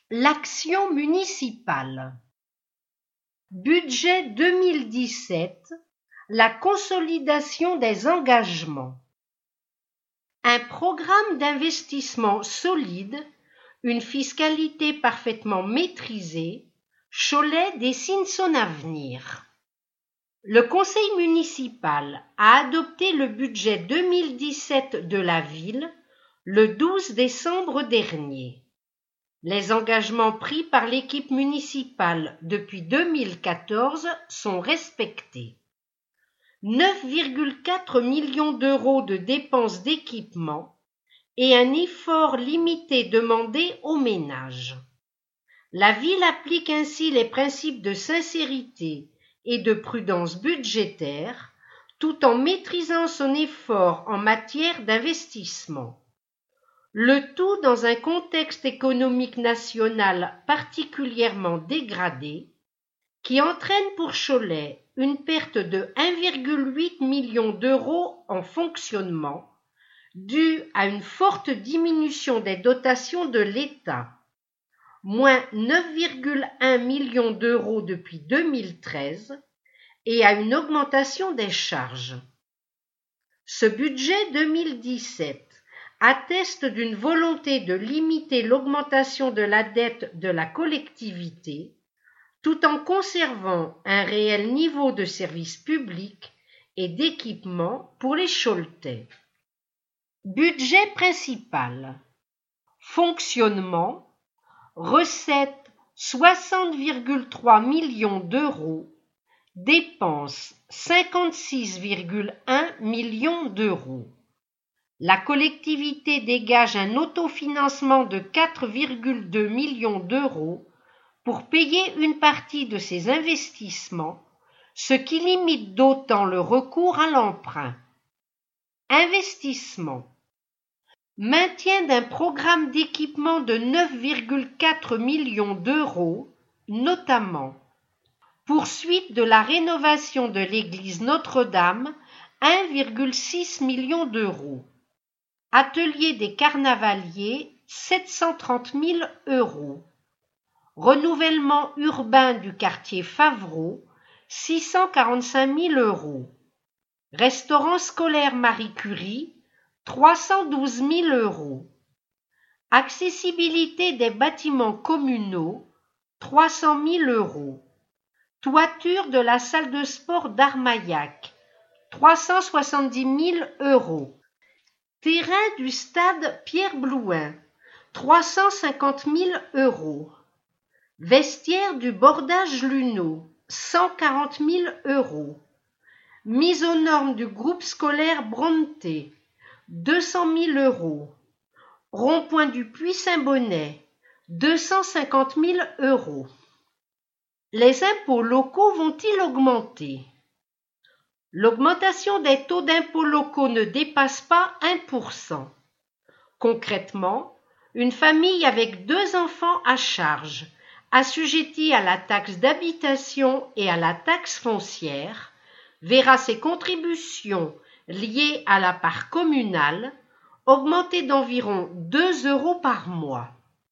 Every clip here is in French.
L'action municipale. Budget 2017, la consolidation des engagements. Un programme d'investissement solide, une fiscalité parfaitement maîtrisée, Cholet dessine son avenir. Le conseil municipal a adopté le budget 2017 de la ville le 12 décembre dernier. Les engagements pris par l'équipe municipale depuis 2014 sont respectés. 9,4 millions d'euros de dépenses d'équipement et un effort limité demandé aux ménages. La ville applique ainsi les principes de sincérité et de prudence budgétaire tout en maîtrisant son effort en matière d'investissement. Le tout dans un contexte économique national particulièrement dégradé qui entraîne pour Cholet une perte de 1,8 million d'euros en fonctionnement due à une forte diminution des dotations de l'État, moins 9,1 millions d'euros depuis 2013 et à une augmentation des charges. Ce budget 2017 atteste d'une volonté de limiter l'augmentation de la dette de la collectivité tout en conservant un réel niveau de service public et d'équipement pour les Choletais. Budget principal. Fonctionnement. Recettes 60,3 millions d'euros. Dépenses 56,1 millions d'euros. La collectivité dégage un autofinancement de 4,2 millions d'euros pour payer une partie de ses investissements, ce qui limite d'autant le recours à l'emprunt. Investissement. Maintien d'un programme d'équipement de 9,4 millions d'euros, notamment poursuite de la rénovation de l'église Notre-Dame, 1,6 million d'euros. Atelier des carnavaliers, 730 000 euros. Renouvellement urbain du quartier Favreau, 645 000 euros. Restaurant scolaire Marie Curie, 312 000 euros. Accessibilité des bâtiments communaux, 300 000 euros. Toiture de la salle de sport d'Armaillac, 370 000 euros. Terrain du stade Pierre-Blouin, 350 000 euros. Vestiaire du bordage Luneau, 140 000 euros. Mise aux normes du groupe scolaire Bronté, 200 000 euros. Rond-point du Puy-Saint-Bonnet, 250 000 euros. Les impôts locaux vont-ils augmenter? L'augmentation des taux d'impôts locaux ne dépasse pas 1%. Concrètement, une famille avec 2 enfants à charge, assujettie à la taxe d'habitation et à la taxe foncière, verra ses contributions liées à la part communale augmenter d'environ 2 euros par mois.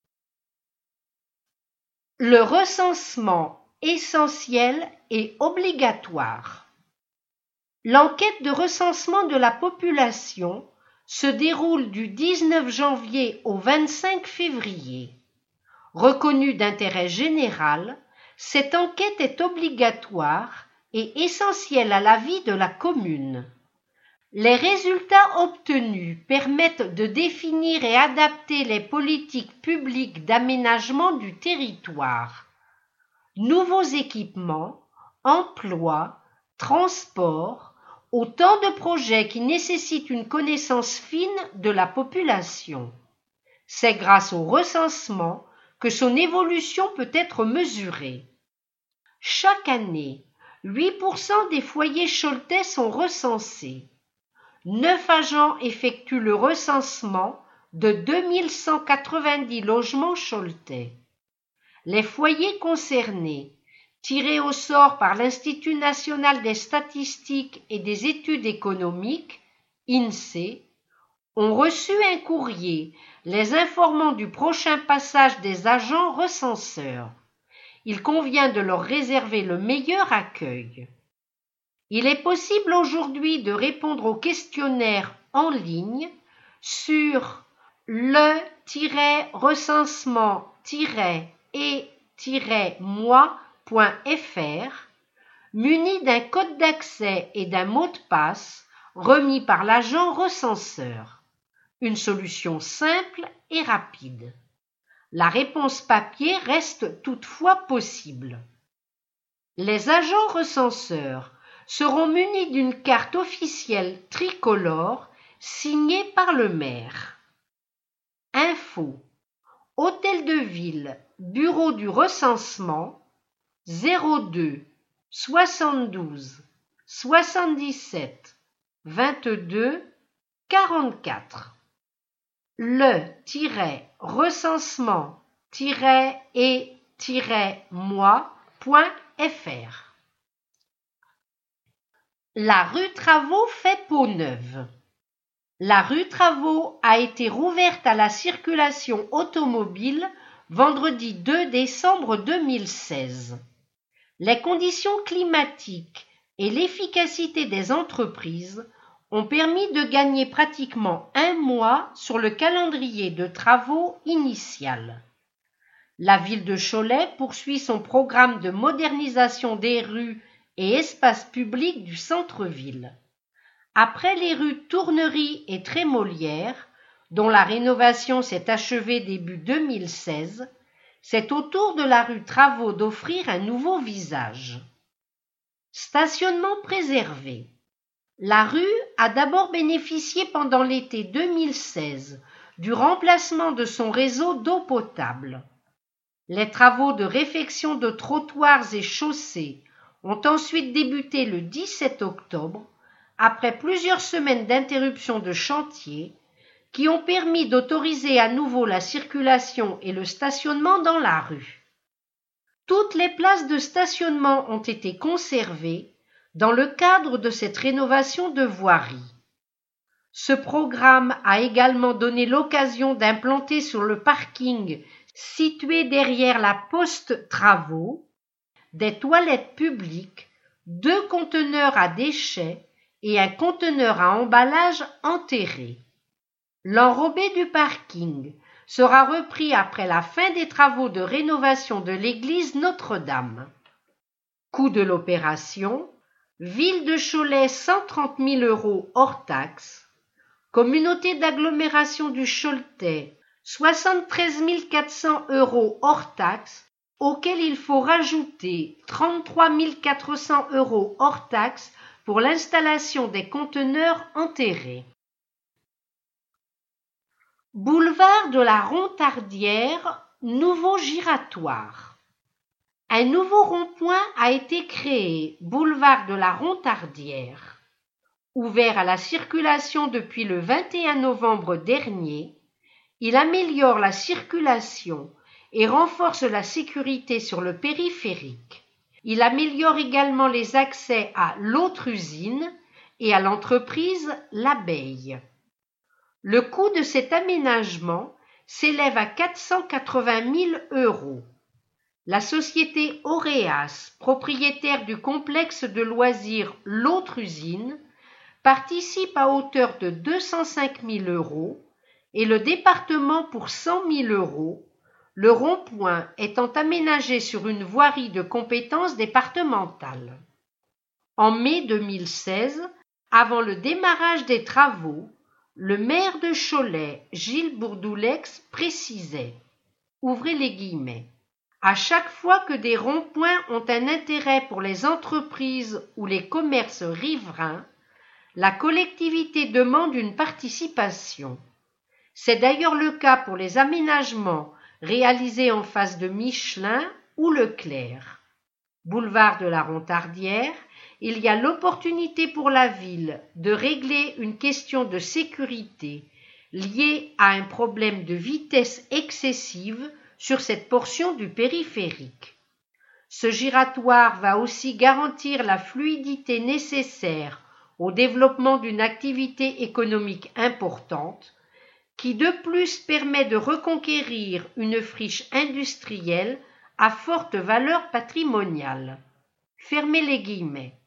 Le recensement essentiel et obligatoire. L'enquête de recensement de la population se déroule du 19 janvier au 25 février. Reconnue d'intérêt général, cette enquête est obligatoire et essentielle à la vie de la commune. Les résultats obtenus permettent de définir et adapter les politiques publiques d'aménagement du territoire. Nouveaux équipements, emplois, transports, autant de projets qui nécessitent une connaissance fine de la population. C'est grâce au recensement que son évolution peut être mesurée. Chaque année, 8% des foyers choletais sont recensés. 9 agents effectuent le recensement de 2190 logements choletais. Les foyers concernés, tirés au sort par l'Institut national des statistiques et des études économiques, INSEE, ont reçu un courrier les informant du prochain passage des agents recenseurs. Il convient de leur réserver le meilleur accueil. Il est possible aujourd'hui de répondre au questionnaire en ligne sur le-recensement-et-moi.fr muni d'un code d'accès et d'un mot de passe remis par l'agent recenseur. Une solution simple et rapide. La réponse papier reste toutefois possible. Les agents recenseurs seront munis d'une carte officielle tricolore signée par le maire. Info: Hôtel de Ville, Bureau du recensement, 02 72 77 22 44. Le-recensement-et-moi.fr. La rue Travaux fait peau neuve. La rue Travaux a été rouverte à la circulation automobile vendredi 2 décembre 2016. Les conditions climatiques et l'efficacité des entreprises ont permis de gagner pratiquement un mois sur le calendrier de travaux initial. La ville de Cholet poursuit son programme de modernisation des rues et espaces publics du centre-ville. Après les rues Tournerie et Trémolière, dont la rénovation s'est achevée début 2016, c'est au tour de la rue Travaux d'offrir un nouveau visage. Stationnement préservé. La rue a d'abord bénéficié pendant l'été 2016 du remplacement de son réseau d'eau potable. Les travaux de réfection de trottoirs et chaussées ont ensuite débuté le 17 octobre, après plusieurs semaines d'interruption de chantier, qui ont permis d'autoriser à nouveau la circulation et le stationnement dans la rue. Toutes les places de stationnement ont été conservées dans le cadre de cette rénovation de voirie. Ce programme a également donné l'occasion d'implanter sur le parking situé derrière la poste Travaux des toilettes publiques, 2 conteneurs à déchets et un conteneur à emballage enterré. L'enrobé du parking sera repris après la fin des travaux de rénovation de l'église Notre-Dame. Coût de l'opération: Ville de Cholet 130 000 € hors taxes, Communauté d'agglomération du Choletais 73 400 € hors taxes, auquel il faut rajouter 33 400 € hors taxes pour l'installation des conteneurs enterrés. Boulevard de la Rontardière, nouveau giratoire. Un nouveau rond-point a été créé, boulevard de la Rontardière. Ouvert à la circulation depuis le 21 novembre dernier, il améliore la circulation et renforce la sécurité sur le périphérique. Il améliore également les accès à l'autre usine et à l'entreprise L'Abeille. Le coût de cet aménagement s'élève à 480 000 €. La société Auréas, propriétaire du complexe de loisirs L'Autre Usine, participe à hauteur de 205 000 € et le département pour 100 000 €, le rond-point étant aménagé sur une voirie de compétence départementale. En mai 2016, avant le démarrage des travaux, le maire de Cholet, Gilles Bourdoulex, précisait, ouvrez les guillemets, à chaque fois que des ronds-points ont un intérêt pour les entreprises ou les commerces riverains, la collectivité demande une participation. C'est d'ailleurs le cas pour les aménagements réalisés en face de Michelin ou Leclerc. Boulevard de la Rontardière, il y a l'opportunité pour la ville de régler une question de sécurité liée à un problème de vitesse excessive sur cette portion du périphérique. Ce giratoire va aussi garantir la fluidité nécessaire au développement d'une activité économique importante, qui de plus permet de reconquérir une friche industrielle à forte valeur patrimoniale. Fermez les guillemets.